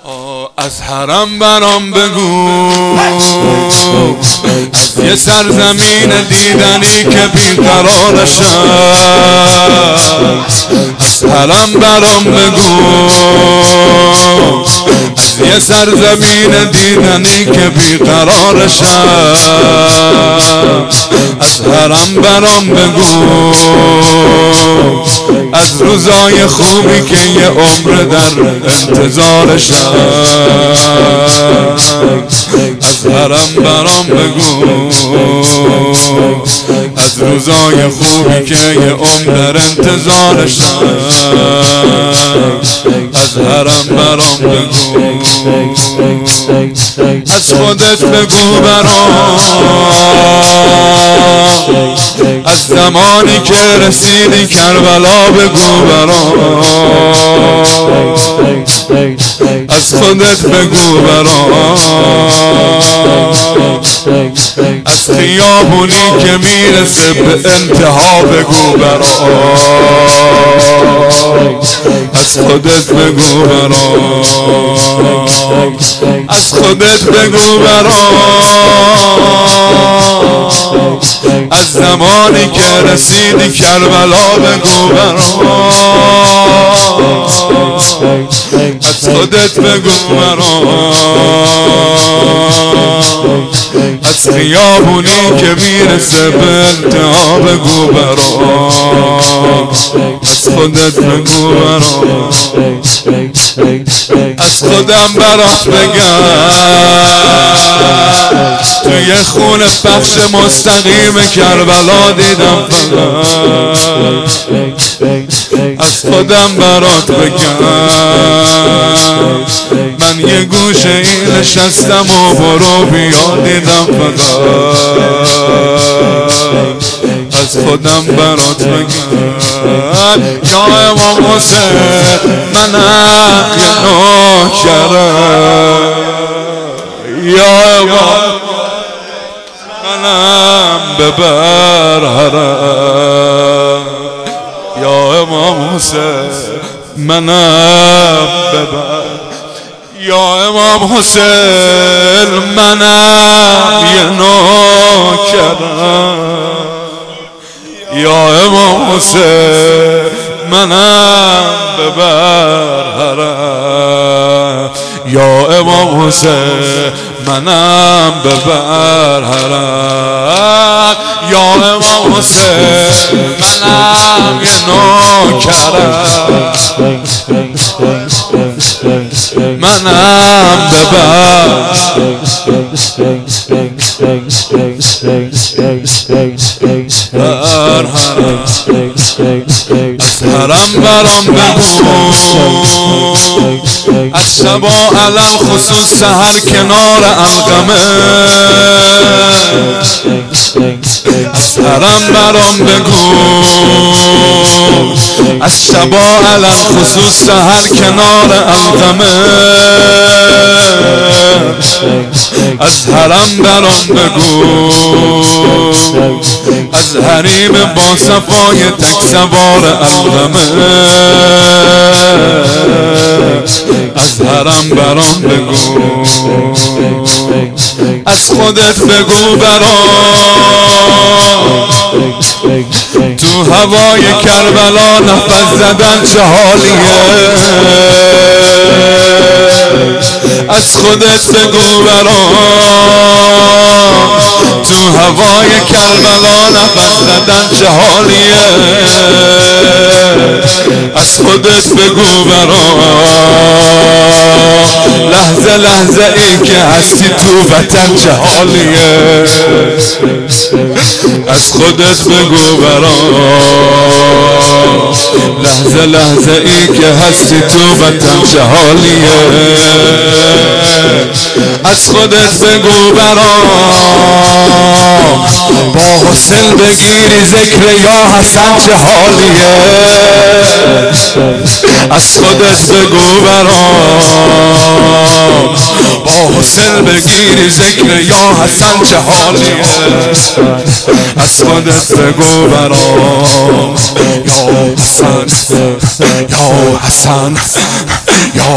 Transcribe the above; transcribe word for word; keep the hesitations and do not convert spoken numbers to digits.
از حرم برام بگو، از یه سرزمین دیدنی که بیقرارشم. از حرم برام بگو، از یه سرزمین دیدنی که بیقرارشم. از حرم برام بگو، از روزای خوبی که یه عمر در انتظارشم. از حرم برام بگو، از روزای خوبی که یه عمر در انتظارشم. از حرم برام بگو، از خودت بگو برام، از زمانی که رسیدی کربلا بگو برام. از خودت بگو برام، از خیابونی که میرسه به انتها بگو برام. از خودت بگو برام، از خودت بگو برام، از زمانی که رسیدی کربلا بگو برام. از خودت بگو برام، از خیابونی که میرسه به انتها بگو برام. از خودت بگو برام، از خودم برات بگم، توی خون بخش مستقیم کربلا دیدم فقط. از خودم برات بگم، من یه گوشه این نشستم و برو بیا دیدم فقط. از خودم برات بگم، یا امام حسین منم یه نوکرم. یا امام منم ببر حرم. یا امام حسین منم ببر. یا امام حسین منم یه نوکرم. یا امام حسین منم ببر حرم. یا امام حسین منم ببر حرم. یا امام حسین منم یه نوکرم. منم ببر. بر حرم. از حرم برام بگو، از شب و علم خصوص سحر کنار علقمه. از حرم برام بگو، از شب و علم خصوص سحر کنار علقمه. از حرم برام بگو، از حریم با صفای تک سوار علقمه. از حرم برام بگو، از خودت بگو برام، تو هوای کربلا نفس زدن چه حالیه. از خودت بگو برام، تو هوای کربلا نفس زدن چه حالیه. از خودت بگو برام، لحظه لحظه ای که هستی تو وطن چه حالیه. از خودت بگو برام، لحظه لحظه ای که هستی تو وطن چه حالیه. از خودت بگو برام، با حسین بگیری ذکر یا حسن چه حالیه. از خودت بگو برام، با حسین بگیری ذکر یا حسن چه حالیه. از خودت بگو برام، یا حسن یا حسن یا